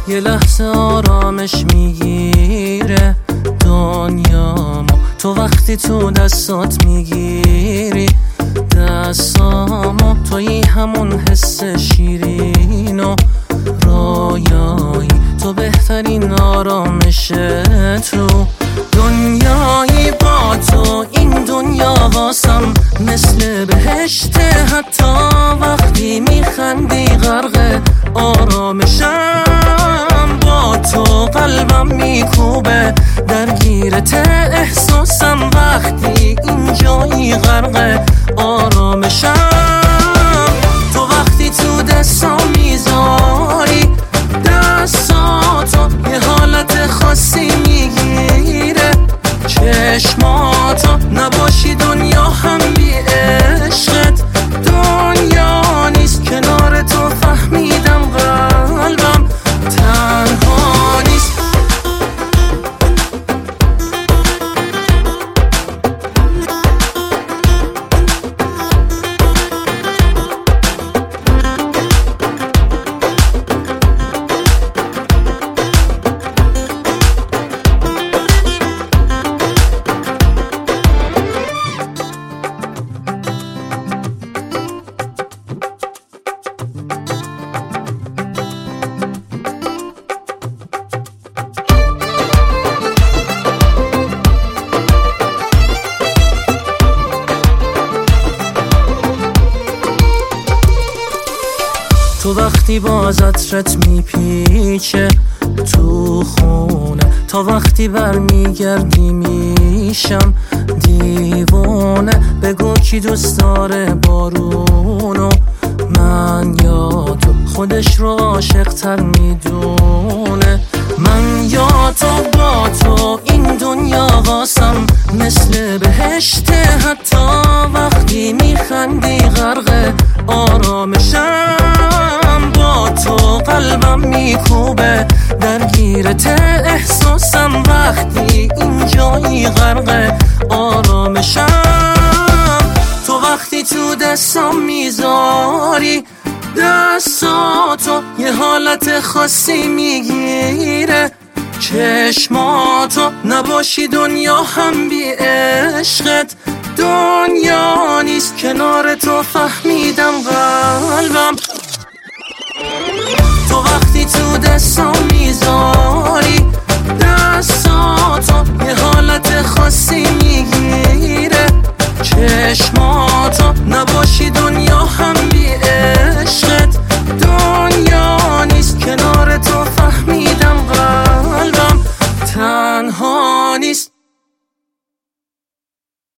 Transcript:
یه لحظه آرامش میگیره دنیامو. تو وقتی تو دستات میگیری دستامو، تویی همون حس شیرین و رویایی، تو بهترین آرامش تو دنیایی. با تو این دنیا واسم مثل بهشته، حتی وقتی میخندی غرق آرامشم. با تو قلبم میکوبه درگیرت احساسم، وقتی اینجایی غرق آرامشم. تو وقتی تو دستام میذاری دستاتو، یه حالت خاصی میگیره چشماتو. نباشی دنیا هم بی عشقت دنیا نیست، کنار تو فهمیدم قلبم تنها نیست. تو وقتی باز عطرت میپیچه تو خونه، تا وقتی برمیگردی میشم دیوونه. بگو کی دوست داره بارونو، من یا تو؟ خودش رو عاشق تر میدونه، من یا تو؟ با تو این دنیا واسم مثل بهشته، حتی وقتی میخندی غرق آرامشم. با تو قلبم میکوبه درگیرت احساسم، وقتی اینجایی غرق آرامشم. تو وقتی تو دستام میذاری دستاتو، یه حالت خاصی میگیره چشماتو. نباشی دنیا هم بی عشقت دنیا نیست، کنار تو فهمیدم قلبم. تو وقتی تو دستام میذاری دستاتو، یه حالت خاصی میگیره چشماتو.